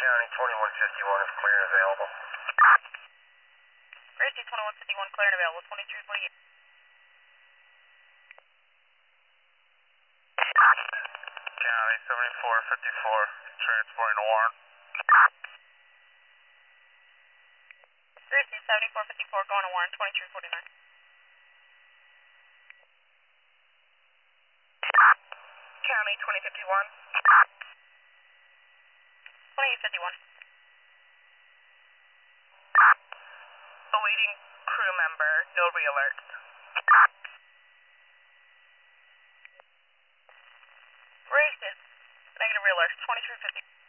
County 2151 is clear and available. Gracie 2151 clear and available, 2348. County 7454, transporting a warrant. Gracie 7454 going to warrant, 2349. County 2051. 2851. Awaiting crew member, no re-alerts. Gracie, negative re-alerts, 2350.